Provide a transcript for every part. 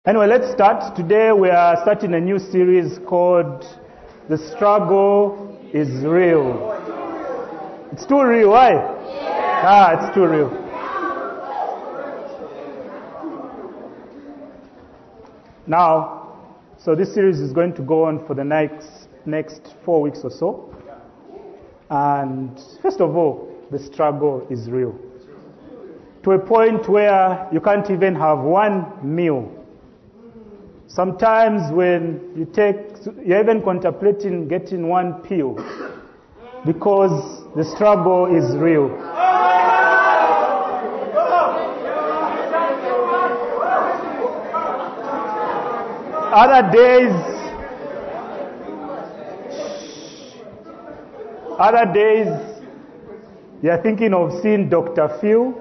Anyway, let's start. Today we are starting a new series called The Struggle is Real. It's too real, why? It's too real. Now, so this series is going to go on for the next 4 weeks or so. And first of all, the struggle is real. To a point where you can't even have one meal. Sometimes when you're even contemplating getting one pill because the struggle is real. Other days, you're thinking of seeing Dr. Phil.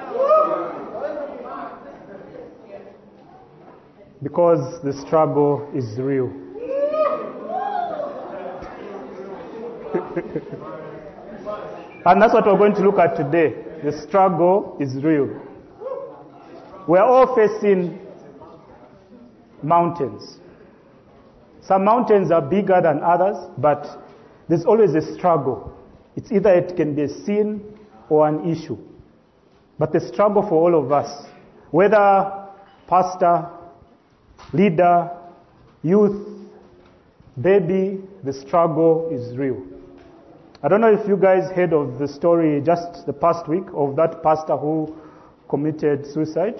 Because the struggle is real. And that's what we're going to look at today. The struggle is real. We're all facing mountains. Some mountains are bigger than others, but there's always a struggle. It's either it can be a sin or an issue. But the struggle for all of us, whether pastor, leader, youth, baby, the struggle is real. I don't know if you guys heard of the story just the past week of that pastor who committed suicide.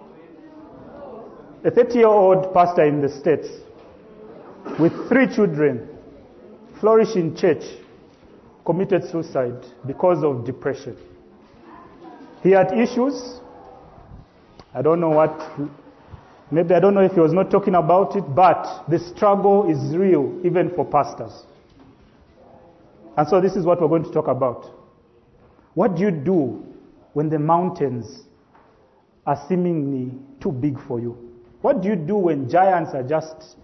A 30-year-old pastor in the States with 3 children, flourishing church, committed suicide because of depression. He had issues. I don't know if he was not talking about it, but the struggle is real, even for pastors. And so this is what we're going to talk about. What do you do when the mountains are seemingly too big for you? What do you do when giants are just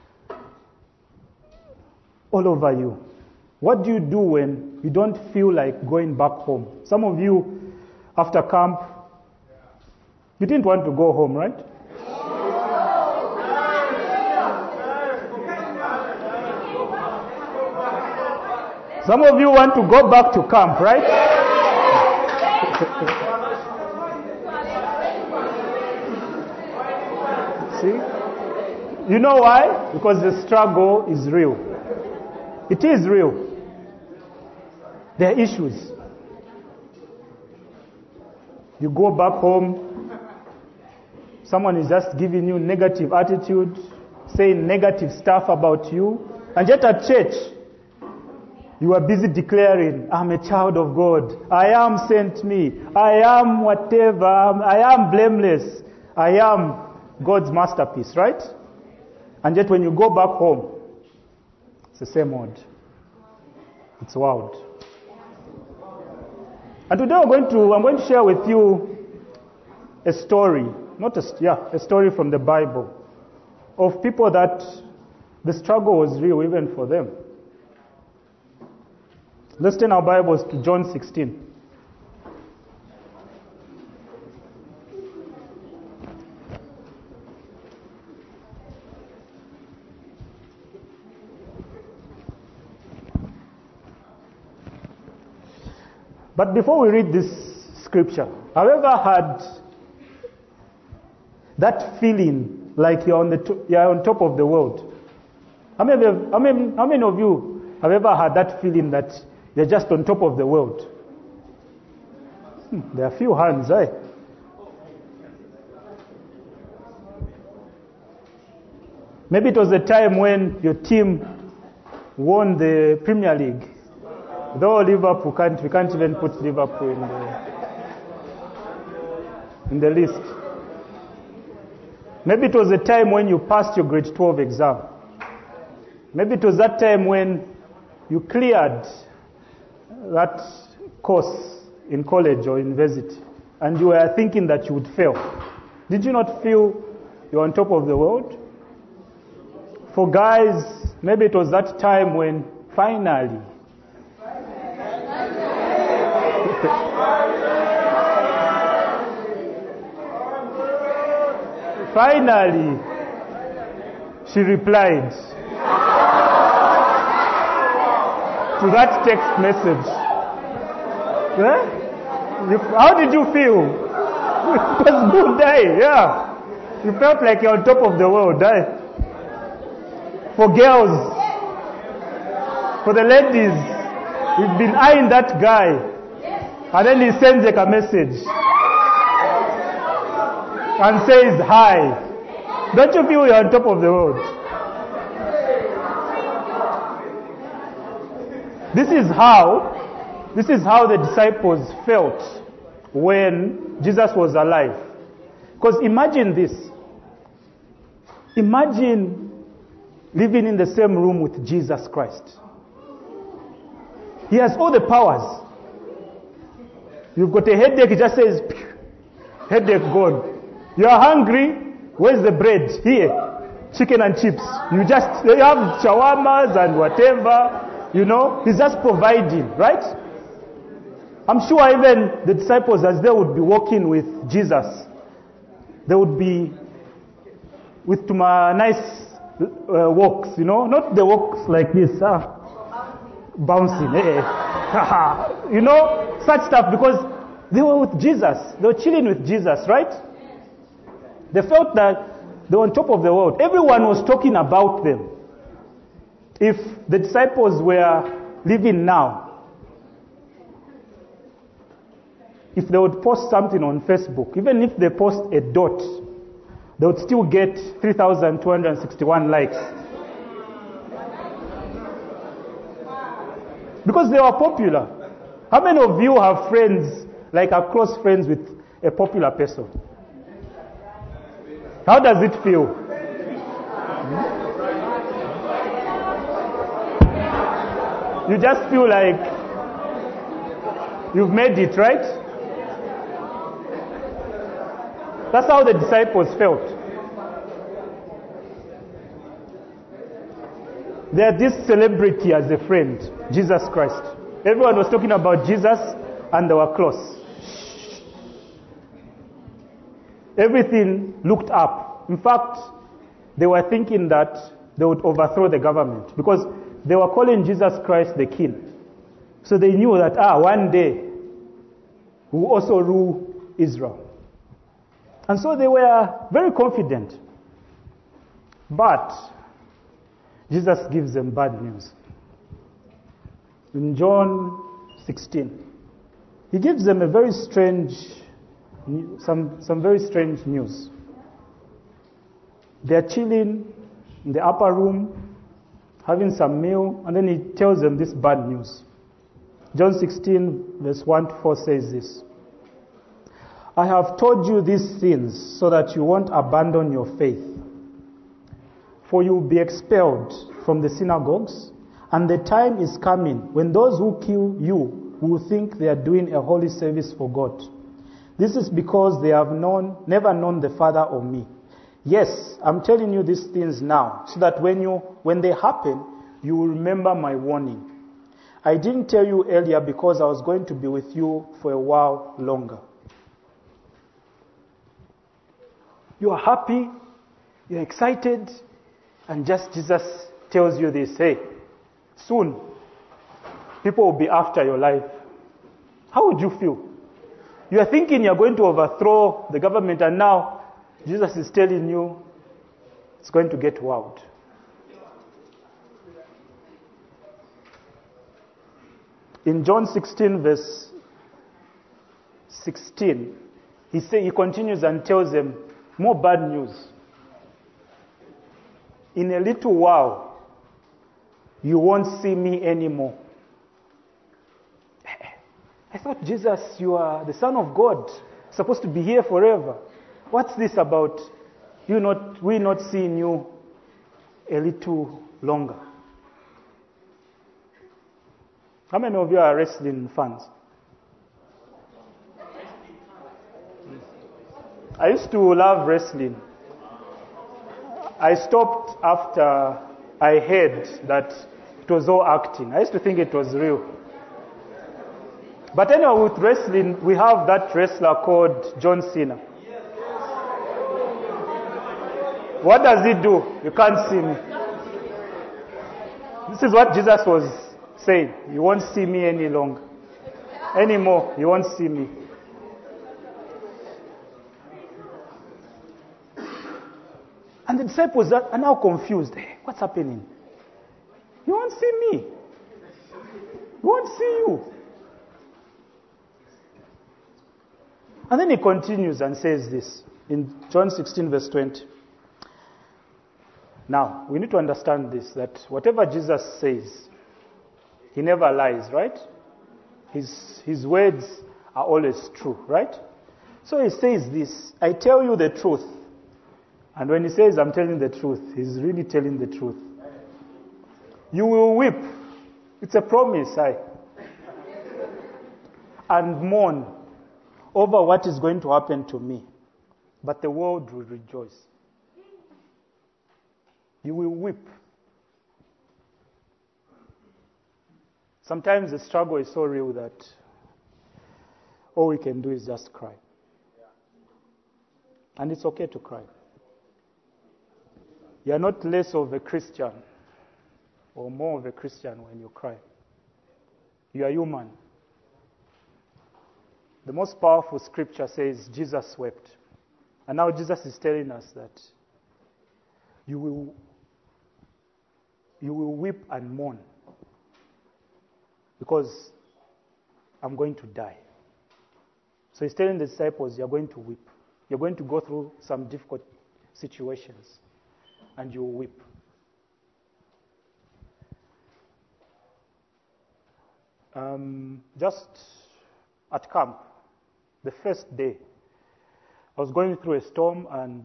all over you? What do you do when you don't feel like going back home? Some of you, after camp, you didn't want to go home, right? Some of you want to go back to camp, right? See? You know why? Because the struggle is real. It is real. There are issues. You go back home, someone is just giving you negative attitude, saying negative stuff about you, and yet at church, you are busy declaring, I'm a child of God. I am sent me. I am whatever. I am blameless. I am God's masterpiece, right? And yet when you go back home, it's the same word. It's wild. And today I'm going to share with you a story, a story from the Bible of people that the struggle was real even for them. Let's turn our Bibles to John 16. But before we read this scripture, have you ever had that feeling like you're on top of the world? How many of you have ever had that feeling that you're just on top of the world? There are a few hands, eh? Maybe it was a time when your team won the Premier League. Though Liverpool we can't even put Liverpool in the list. Maybe it was a time when you passed your grade 12 exam. Maybe it was that time when you cleared that course in college or university and you were thinking that you would fail. Did you not feel you're on top of the world? For guys, maybe it was that time when finally Finally, she replied to that text message. How did you feel? It was good day, yeah. You felt like you're on top of the world, eh? For girls, for the ladies, you've been eyeing that guy, and then he sends like a message and says hi. Don't you feel you're on top of the world? This is how the disciples felt when Jesus was alive. Because imagine this. Imagine living in the same room with Jesus Christ. He has all the powers. You've got a headache, he just says, headache gone. You are hungry, where's the bread? Here, chicken and chips. You have shawarmas and whatever, he's just providing, right? I'm sure even the disciples, as they would be walking with Jesus, they would be with nice walks, not the walks like this, bouncing, such stuff, because they were with Jesus. They were chilling with Jesus, right? They felt that they were on top of the world. Everyone was talking about them. If the disciples were living now, if they would post something on Facebook, even if they post a dot, they would still get 3,261 likes. Because they were popular. How many of you have friends, like are close friends with a popular person? How does it feel? You just feel like you've made it, right? That's how the disciples felt. They had this celebrity as a friend, Jesus Christ. Everyone was talking about Jesus and they were close. Everything looked up. In fact, they were thinking that they would overthrow the government because they were calling Jesus Christ the king. So they knew that, one day we will also rule Israel. And so they were very confident. But Jesus gives them bad news. In John 16, he gives them a very strange, some very strange news. They're chilling in the upper room, having some meal, and then he tells them this bad news. John 16, verse 1 to 4 says this. I have told you these things so that you won't abandon your faith. For you will be expelled from the synagogues, and the time is coming when those who kill you will think they are doing a holy service for God. This is because they have never known the Father or me. Yes, I'm telling you these things now, so that when they happen, you will remember my warning. I didn't tell you earlier because I was going to be with you for a while longer. You are happy, you're excited, and just Jesus tells you this, hey, soon people will be after your life. How would you feel? You are thinking you're going to overthrow the government, and now Jesus is telling you it's going to get wild. In John 16, verse 16, he continues and tells them more bad news. In a little while, you won't see me anymore. I thought, Jesus, you are the Son of God, supposed to be here forever. What's this about we not seeing you a little longer? How many of you are wrestling fans? I used to love wrestling. I stopped after I heard that it was all acting. I used to think it was real. But anyway, with wrestling, we have that wrestler called John Cena. What does he do? You can't see me. This is what Jesus was saying. You won't see me any longer. Anymore. You won't see me. And the disciples are now confused. Hey, what's happening? You won't see me. You won't see you. And then he continues and says this in John 16 verse 20. Now, we need to understand this, that whatever Jesus says, he never lies, right? His words are always true, right? So he says this, I tell you the truth. And when he says, I'm telling the truth, he's really telling the truth. You will weep. It's a promise, and mourn over what is going to happen to me. But the world will rejoice. You will weep. Sometimes the struggle is so real that all we can do is just cry. And it's okay to cry. You are not less of a Christian or more of a Christian when you cry. You are human. The most powerful scripture says Jesus wept. And now Jesus is telling us that you will weep and mourn because I'm going to die. So he's telling the disciples, you're going to weep. You're going to go through some difficult situations and you will weep. Just at camp, the first day, I was going through a storm and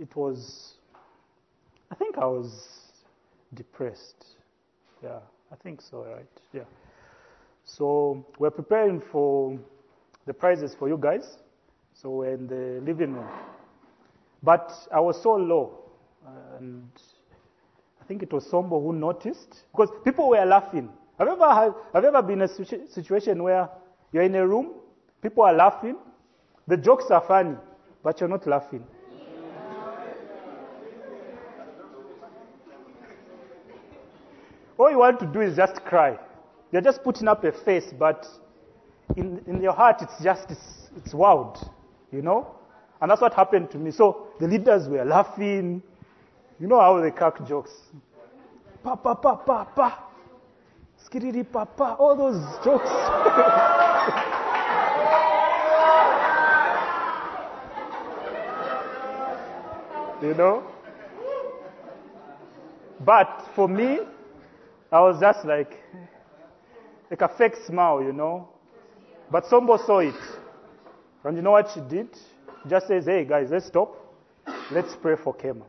I think I was depressed. Yeah, I think so, right? Yeah. So we're preparing for the prizes for you guys. So we're in the living room. But I was so low, and I think it was Sombo who noticed, because people were laughing. Have you ever been in a situation where you're in a room, people are laughing, the jokes are funny, but you're not laughing? All you want to do is just cry. You're just putting up a face, but in your heart it's wild, you know? And that's what happened to me. So the leaders were laughing. You know how they crack jokes. Pa, pa, pa, pa, pa. Skiriri, pa, pa. All those jokes. You know? But for me, I was just like a fake smile, you know? But somebody saw it. And you know what she did? She just says, hey guys, let's stop. Let's pray for Kema.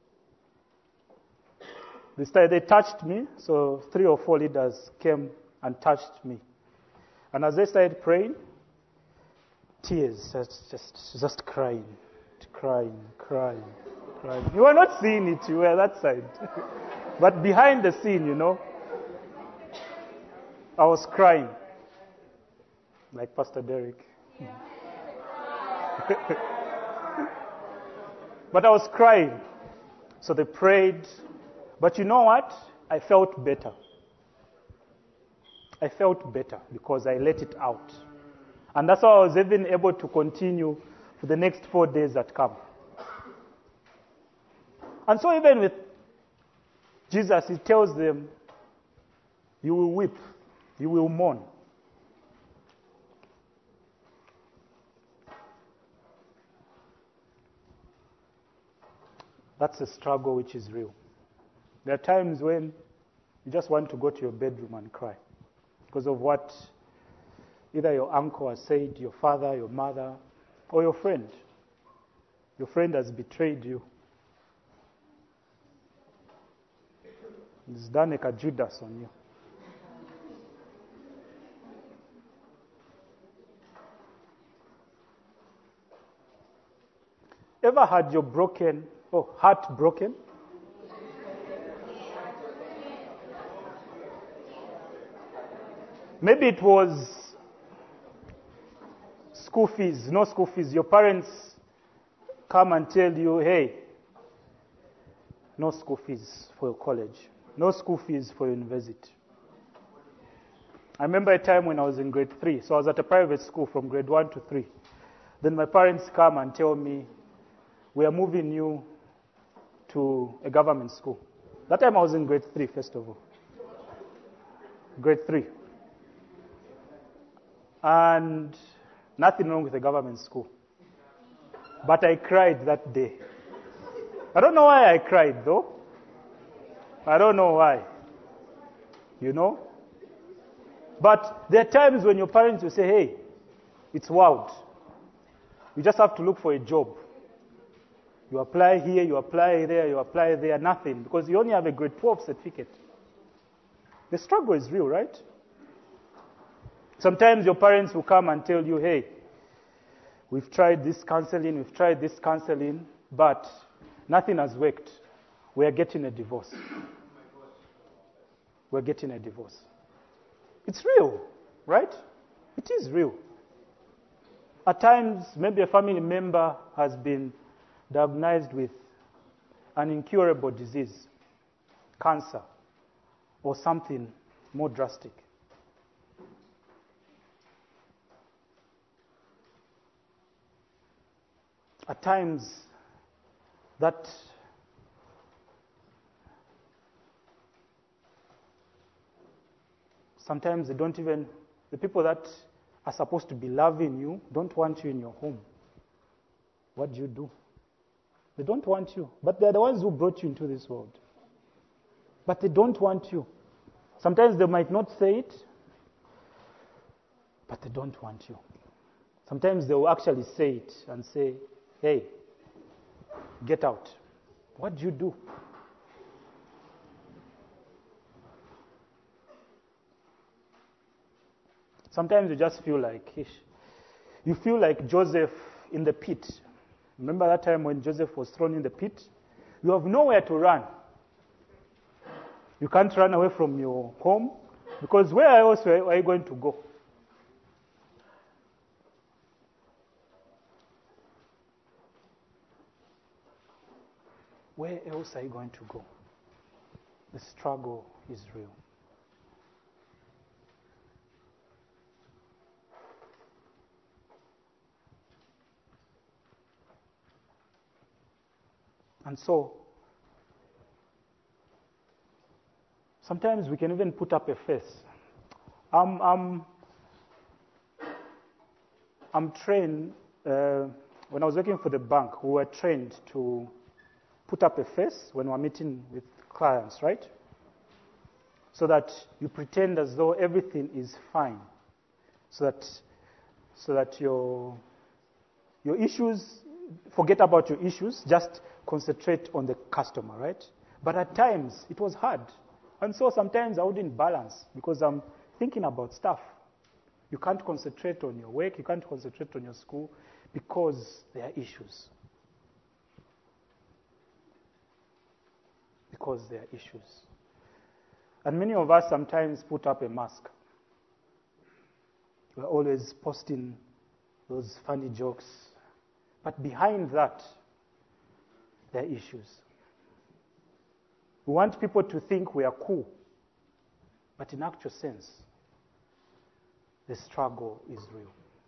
They touched me, so 3 or 4 leaders came and touched me. And as they started praying, tears, just crying. You were not seeing it, you were that side. But behind the scene, you know, I was crying. Like Pastor Derek. But I was crying. So they prayed. But you know what? I felt better. I felt better because I let it out. And that's how I was even able to continue for the next 4 days at camp. And so even with Jesus, he tells them, you will weep, you will mourn. That's a struggle which is real. There are times when you just want to go to your bedroom and cry because of what either your uncle has said, your father, your mother, or your friend. Your friend has betrayed you. He's done like a Judas on you. Ever had your heart broken? Maybe it was school fees, no school fees. Your parents come and tell you, hey, no school fees for your college, no school fees for your university. I remember a time when I was in grade 3, so I was at a private school from grade 1 to 3. Then my parents come and tell me, we are moving you to a government school. That time I was in grade 3, first of all. Grade 3. And nothing wrong with the government school. But I cried that day. I don't know why I cried, though. I don't know why. You know? But there are times when your parents will say, hey, it's wild. You just have to look for a job. You apply here, you apply there, you apply there, nothing. Because you only have a grade 12 certificate. The struggle is real, right? Sometimes your parents will come and tell you, hey, we've tried this counseling, but nothing has worked. We are getting a divorce. We're getting a divorce. It's real, right? It is real. At times, maybe a family member has been diagnosed with an incurable disease, cancer, or something more drastic. At times, that sometimes they don't even, the people that are supposed to be loving you don't want you in your home. What do? They don't want you. But they're the ones who brought you into this world. But they don't want you. Sometimes they might not say it, but they don't want you. Sometimes they will actually say it and say, hey, get out. What do? Sometimes you just feel like, you feel like Joseph in the pit. Remember that time when Joseph was thrown in the pit? You have nowhere to run. You can't run away from your home, because where else are you going to go? Where else are you going to go? The struggle is real. And so, sometimes we can even put up a face. I'm trained, when I was working for the bank, we were trained to put up a face when we're meeting with clients, right? So that you pretend as though everything is fine. So that your issues, forget about your issues, just concentrate on the customer, right? But at times, it was hard. And so sometimes I wouldn't balance because I'm thinking about stuff. You can't concentrate on your work, you can't concentrate on your school because there are issues. Because there are issues. And many of us sometimes put up a mask. We're always posting those funny jokes. But behind that, there are issues. We want people to think we are cool. But in actual sense, the struggle is real.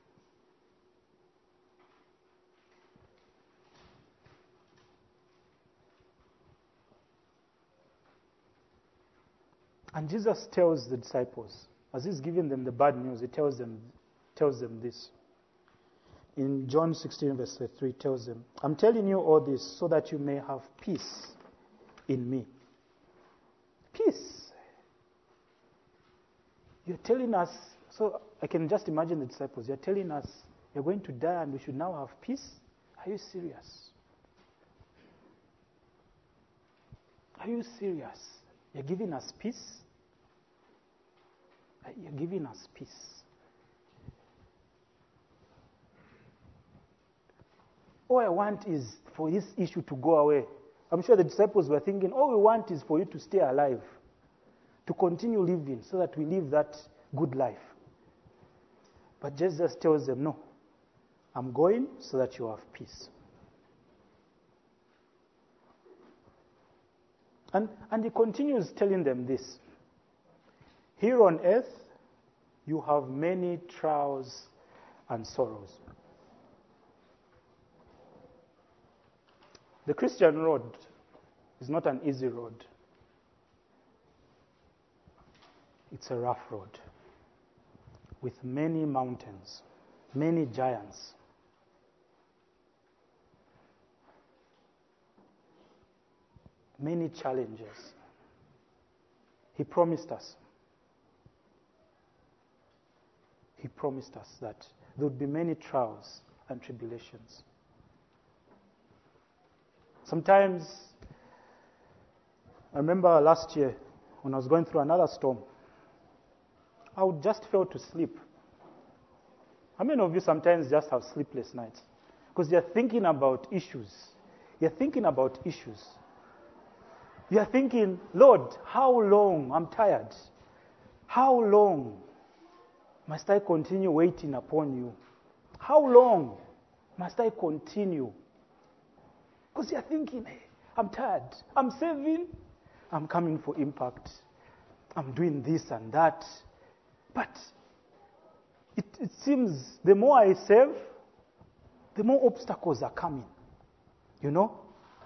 And Jesus tells the disciples, as he's giving them the bad news, he tells them this. In John 16, verse 3, he tells them, I'm telling you all this so that you may have peace in me. Peace. You're telling us, so I can just imagine the disciples, you're telling us you're going to die and we should now have peace? Are you serious? Are you serious? You're giving us peace? You're giving us peace. All I want is for this issue to go away. I'm sure the disciples were thinking, all we want is for you to stay alive, to continue living so that we live that good life. But Jesus tells them, no, I'm going so that you have peace. And he continues telling them this. Here on earth, you have many trials and sorrows. The Christian road is not an easy road. It's a rough road with many mountains, many giants. Many challenges. He promised us. He promised us that there would be many trials and tribulations. Sometimes, I remember last year when I was going through another storm, I would just fail to sleep. How many of you sometimes just have sleepless nights? Because you're thinking about issues. You're thinking about issues. You're thinking, Lord, how long? I'm tired. How long must I continue waiting upon you? How long must I continue? Because you're thinking, hey, I'm tired. I'm saving. I'm coming for impact. I'm doing this and that. But it seems the more I save, the more obstacles are coming. You know?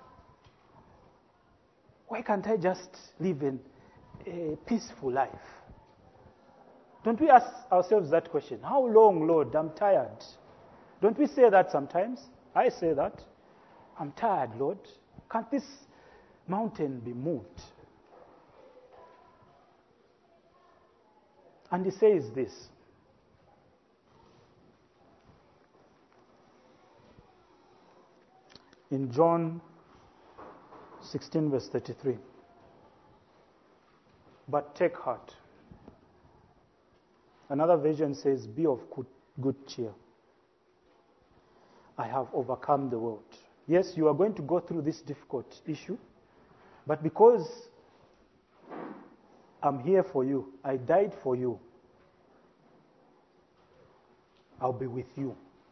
Why can't I just live in a peaceful life? Don't we ask ourselves that question? How long, Lord? I'm tired. Don't we say that sometimes? I say that. I'm tired, Lord. Can't this mountain be moved? And he says this. In John 16 verse 33. But take heart. Another version says, be of good cheer. I have overcome the world. Yes, you are going to go through this difficult issue, but because I'm here for you, I died for you, I'll be with you.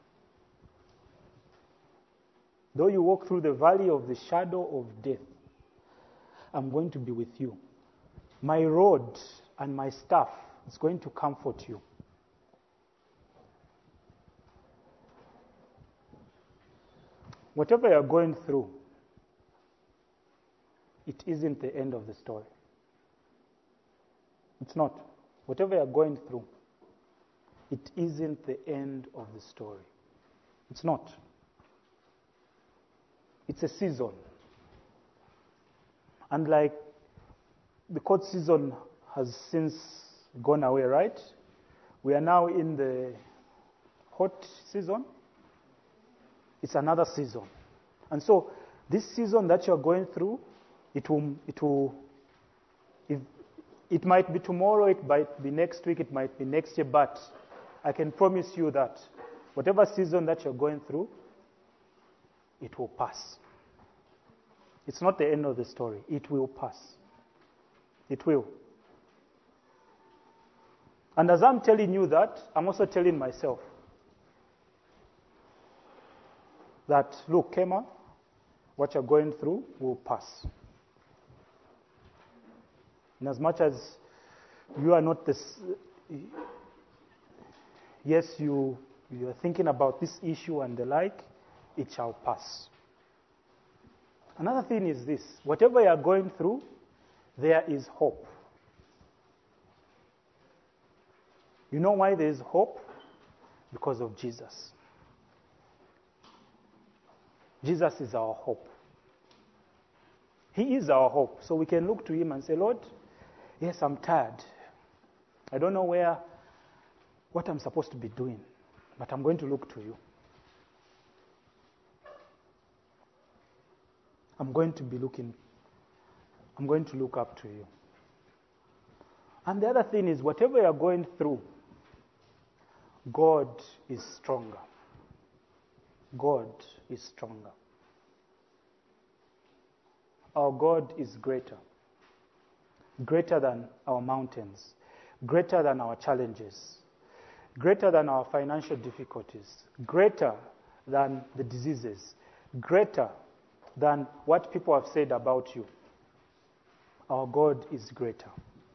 Though you walk through the valley of the shadow of death, I'm going to be with you. My rod and my staff is going to comfort you. Whatever you're going through, it isn't the end of the story. It's not. Whatever you're going through, it isn't the end of the story. It's not. It's a season. And like the court season has since gone away, right? We are now in the hot season. It's another season. And so this season that you're going through, it might be tomorrow, it might be next week, it might be next year, but I can promise you that whatever season that you're going through, it will pass. It's not the end of the story. It will pass. It will. And as I'm telling you that, I'm also telling myself that, look, Kema, what you're going through will pass. And as much as you are not this, yes, you are thinking about this issue and the like, it shall pass. Another thing is this: whatever you are going through, there is hope. You know why there is hope? Because of Jesus. Jesus is our hope. He is our hope. So we can look to him and say, Lord, yes, I'm tired. I don't know what I'm supposed to be doing, but I'm going to look to you. I'm going to look up to you. And the other thing is, whatever you're going through, God is stronger. God is stronger. Our God is greater. Greater than our mountains. Greater than our challenges. Greater than our financial difficulties. Greater than the diseases. Greater than what people have said about you. Our God is greater.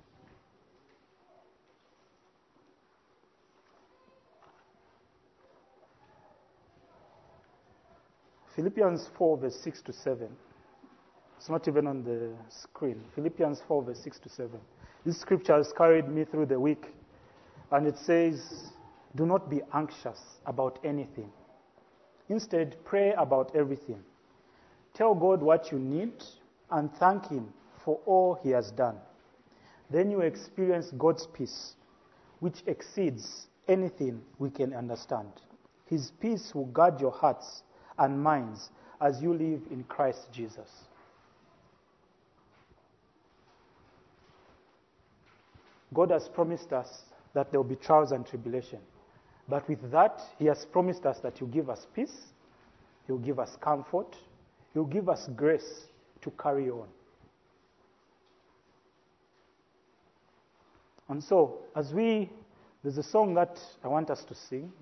Philippians 4 verse 6 to 7. It's not even on the screen. Philippians 4 verse 6 to 7. This scripture has carried me through the week. And it says, do not be anxious about anything. Instead, pray about everything. Tell God what you need and thank Him for all He has done. Then you experience God's peace, which exceeds anything we can understand. His peace will guard your hearts and minds as you live in Christ Jesus. God has promised us that there will be trials and tribulation. But with that, He has promised us that He'll give us peace, He'll give us comfort, He'll give us grace to carry on. And so, there's a song that I want us to sing,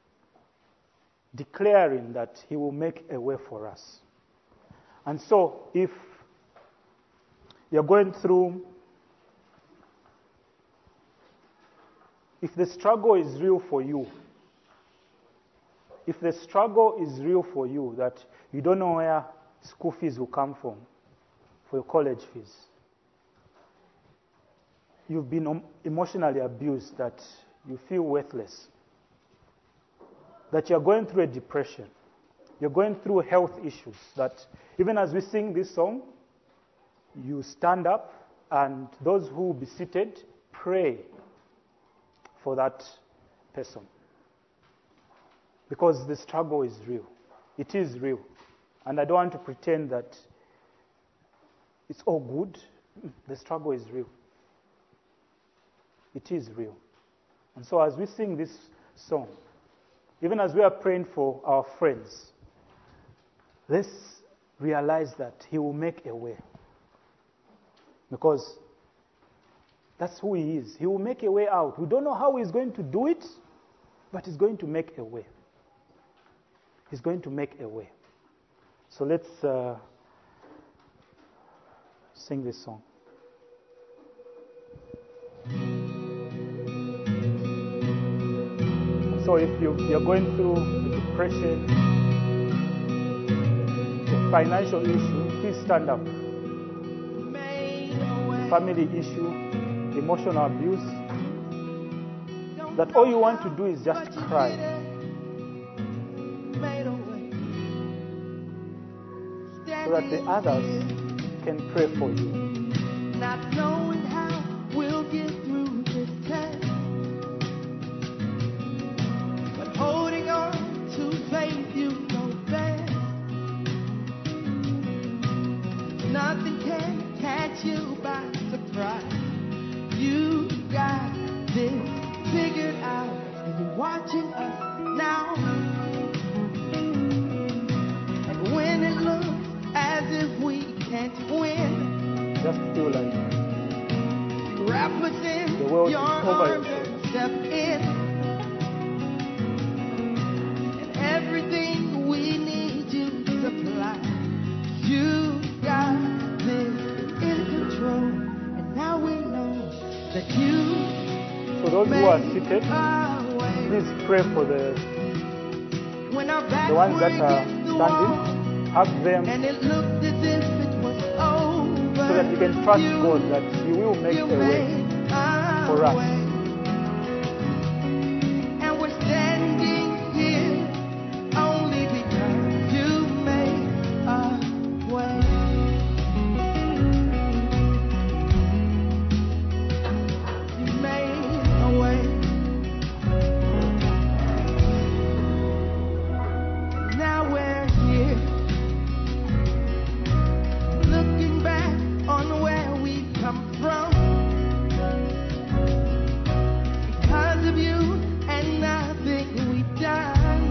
declaring that He will make a way for us. And so, if you're going through, if the struggle is real for you, that you don't know where school fees will come from for your college fees, you've been emotionally abused, that you feel worthless, that you're going through a depression, you're going through health issues, that even as we sing this song, you stand up and those who will be seated pray for that person. Because the struggle is real. It is real. And I don't want to pretend that it's all good. The struggle is real. It is real. And so as we sing this song, even as we are praying for our friends, let's realize that He will make a way. Because that's who He is. He will make a way out. We don't know how He's going to do it, but He's going to make a way. He's going to make a way. So let's sing this song. So if you're going through a depression, a financial issue, please stand up. Family issue, emotional abuse, that all you want to do is just cry. So that the others can pray for you. Not knowing how we'll get through this test, but holding on to faith you know best. Nothing can catch you by surprise. You got this figured out, and you're watching us now. And when it looks as if we can't win, just feel like wrap us in the world your is over. arms and step in. And everything we need you to supply. You got this in control, and now we know that you. So those who are seated, please pray for the ones that are standing. Hug them, and it looked as if it was over, so that you can trust God that He will make a way for us. And we're standing here only because you made a way. You made a way. Now we're here, looking back on where we come from, because of you and nothing we've done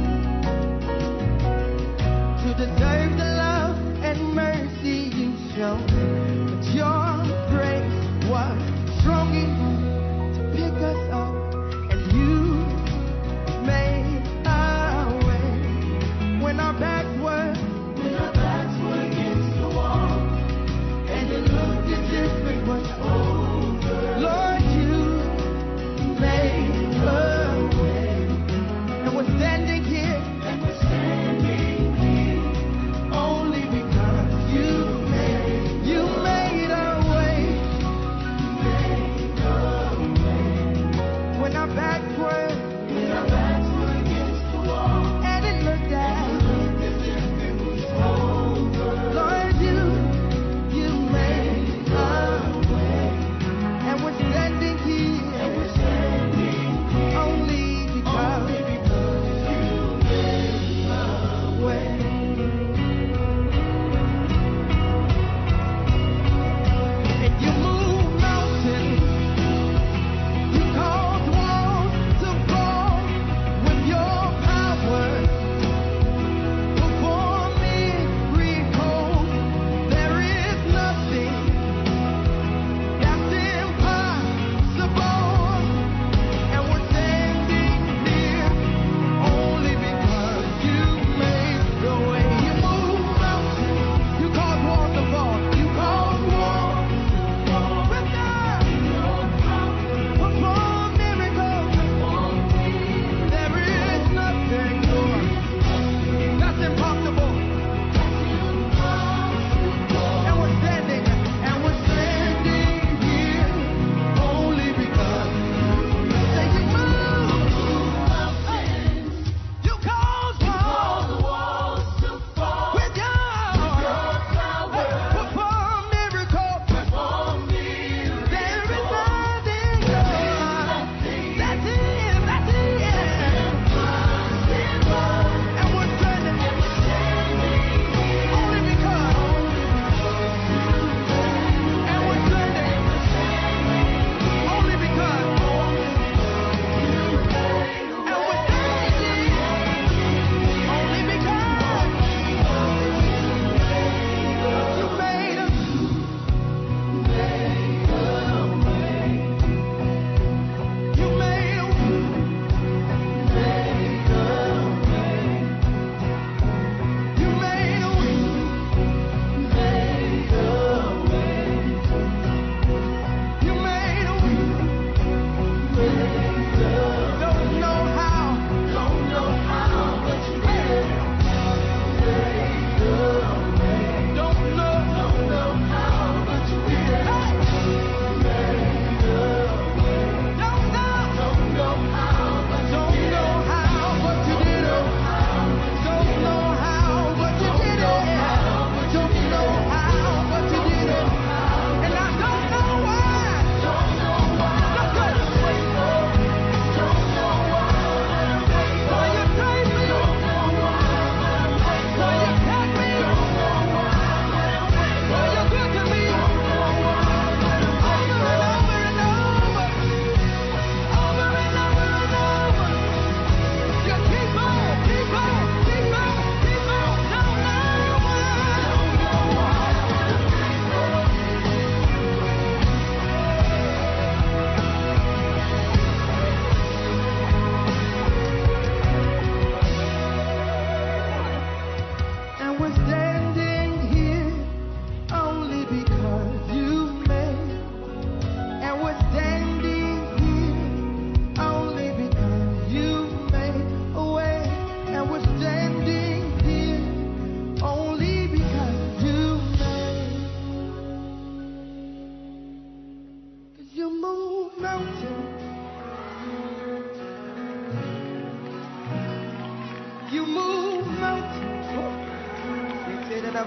to deserve the love and mercy you showed. But your grace was strong enough to pick us up, and you made a way when our backs were against the wall, and it looked as if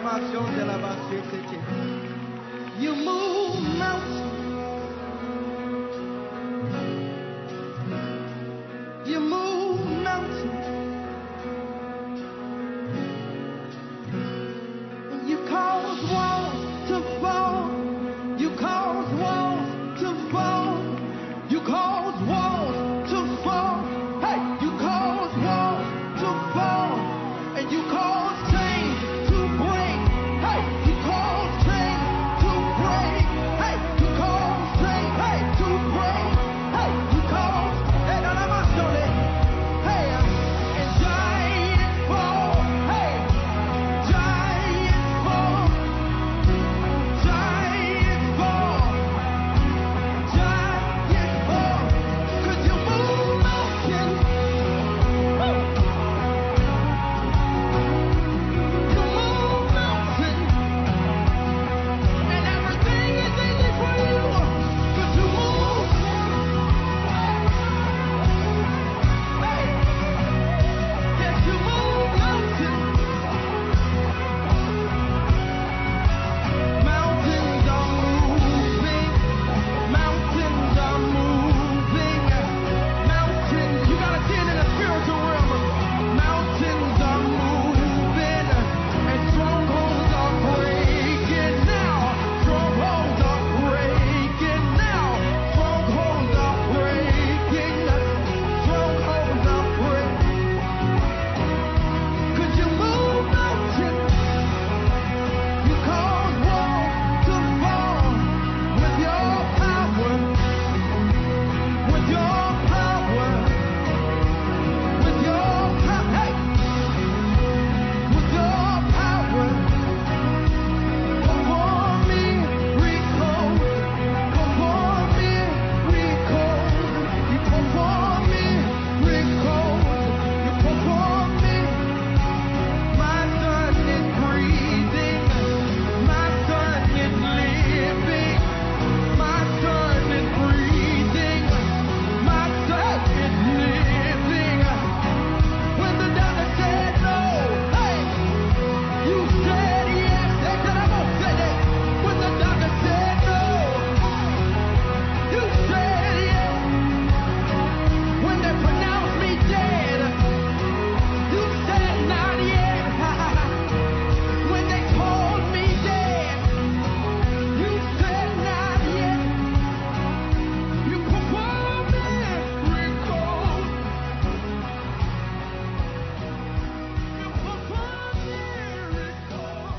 You move mountains. You move mountains. You cause walls to fall. You cause walls to fall. You cause walls to fall. Hey, you cause walls to fall. And you cause chains to break. Hey, you cause chains to break. Hey, you cause chains, hey, to break. Hey, you cause, hey, no, no, no, sorry. Hey, and giants fall. Hey, giants fall. Giants fall. Giants fall. 'Cause you move mountains. Woo. You move mountains. And everything is easy for you. 'Cause you move. Hey. Yes, you move mountains. Mountains are moving. Mountains are moving. Mountains, you gotta see it in the spiritual realm. Mountains are moving. And strongholds are breaking now. Strongholds are breaking now. Strongholds are breaking. Strongholds are breaking. 'Cause you move mountains. You cause walls to fall with your power. With your power. With your power. Hey. With your power. Perform miracles. Perform miracles. You perform miracles. You perform miracles. My son is breathing. My son is living. My son is breathing. My son is living. When the doctor said no, hey, you said yes. They said I'm gonna say that. When the doctor said no, you said yes. When they pronounced me dead, you said not yet. When they called me dead, you said not yet. You perform miracles. You perform miracles.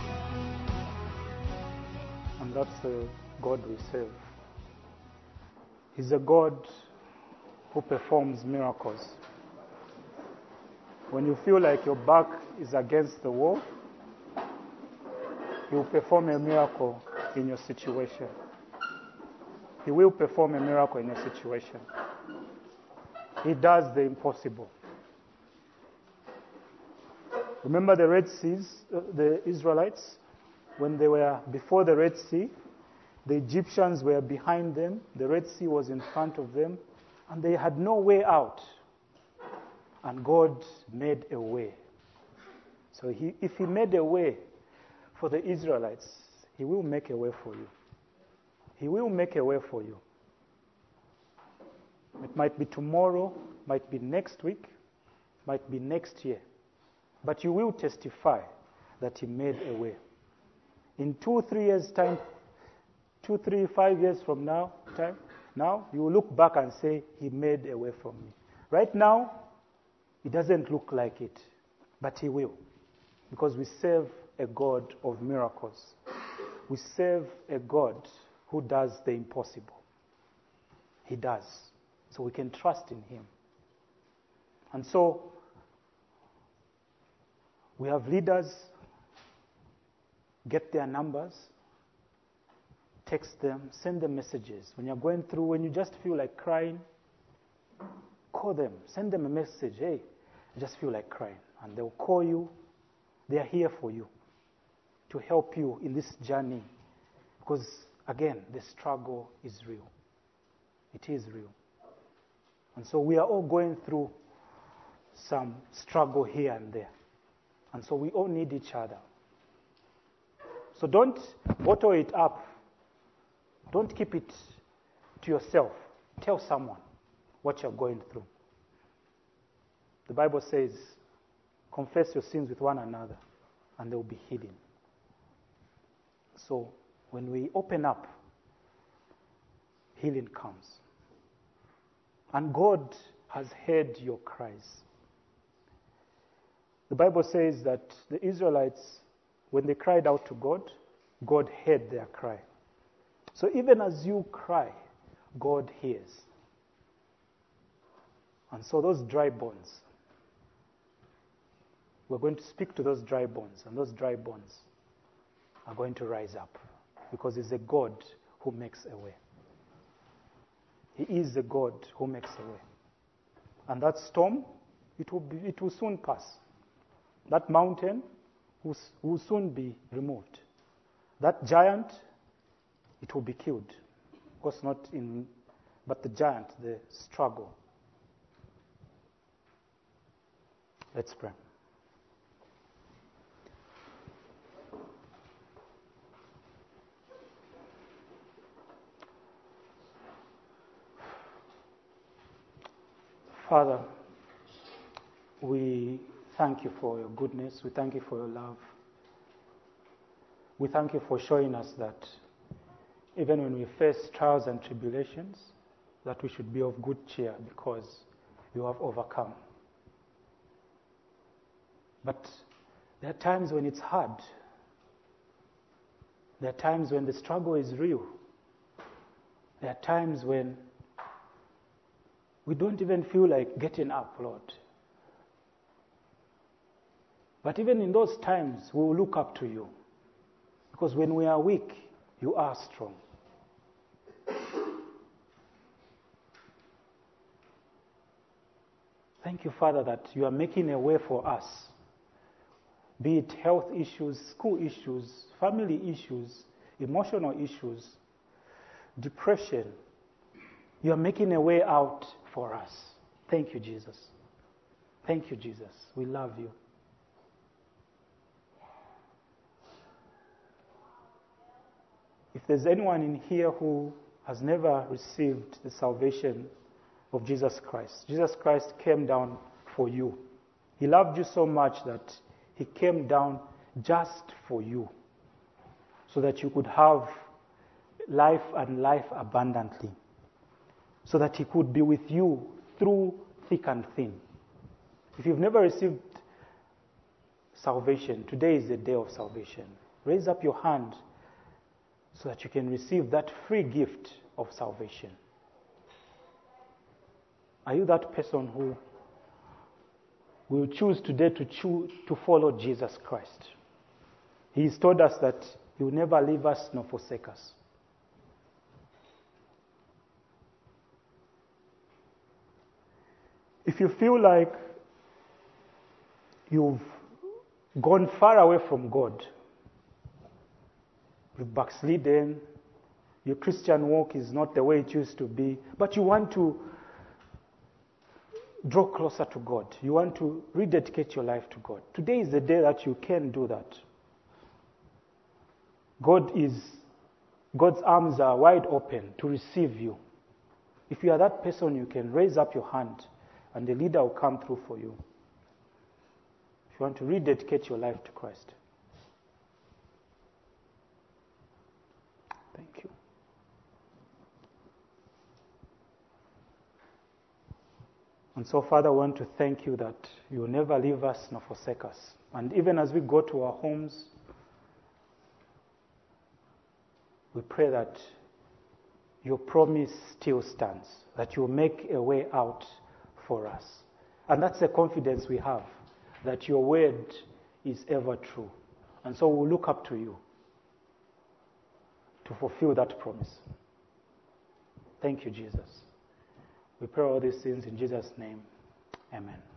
And that's the God we serve. He's a God who performs miracles. When you feel like your back is against the wall, He will perform a miracle in your situation. He will perform a miracle in your situation. He does the impossible. Remember the Red Seas, the Israelites, when they were before the Red Sea, the Egyptians were behind them, the Red Sea was in front of them, and they had no way out. And God made a way. So if He made a way for the Israelites, He will make a way for you. He will make a way for you. It might be tomorrow, might be next week, might be next year. But you will testify that He made a way. In 2-3 years' time, 5 years from now, you will look back and say, He made a way for me. Right now, it doesn't look like it, but He will. Because we serve a God of miracles. We serve a God who does the impossible. He does. So we can trust in Him. And so, we have leaders. Get their numbers. Text them. Send them messages. When you're going through, when you just feel like crying, call them. Send them a message. Hey, I just feel like crying. And they'll call you. They are here for you to help you in this journey. Because, again, the struggle is real. It is real. And so we are all going through some struggle here and there. And so we all need each other. So don't bottle it up. Don't keep it to yourself. Tell someone what you're going through. The Bible says, confess your sins with one another, and there will be healing. So when we open up, healing comes. And God has heard your cries. The Bible says that the Israelites, when they cried out to God, God heard their cry. So even as you cry, God hears. And so those dry bones, we're going to speak to those dry bones, and those dry bones are going to rise up, because He's a God who makes a way. He is a God who makes a way. And that storm, it will soon pass. That mountain will soon be removed. That giant, it will be killed. Of course, but the giant, the struggle. Let's pray. Father, we thank you for your goodness. We thank you for your love. We thank you for showing us that even when we face trials and tribulations, that we should be of good cheer because you have overcome. But there are times when it's hard. There are times when the struggle is real. There are times when we don't even feel like getting up, Lord. But even in those times, we will look up to you. Because when we are weak, you are strong. Thank you, Father, that you are making a way for us. Be it health issues, school issues, family issues, emotional issues, depression. You are making a way out for us. Thank you, Jesus. Thank you, Jesus. We love you. If there's anyone in here who has never received the salvation of Jesus Christ came down for you. He loved you so much that He came down just for you, so that you could have life and life abundantly, so that He could be with you through thick and thin. If you've never received salvation, today is the day of salvation. Raise up your hand so that you can receive that free gift of salvation. Are you that person who will choose today to follow Jesus Christ? He's told us that He will never leave us nor forsake us. If you feel like you've gone far away from God, you've backslidden, your Christian walk is not the way it used to be, but you want to draw closer to God, you want to rededicate your life to God, today is the day that you can do that. God's arms are wide open to receive you. If you are that person, you can raise up your hand and the leader will come through for you. If you want to rededicate your life to Christ. Thank you. And so, Father, we want to thank you that you will never leave us nor forsake us. And even as we go to our homes, we pray that your promise still stands, that you will make a way out for us. And that's the confidence we have, that your word is ever true. And so we'll look up to you to fulfill that promise. Thank you, Jesus. We pray all these things in Jesus' name. Amen.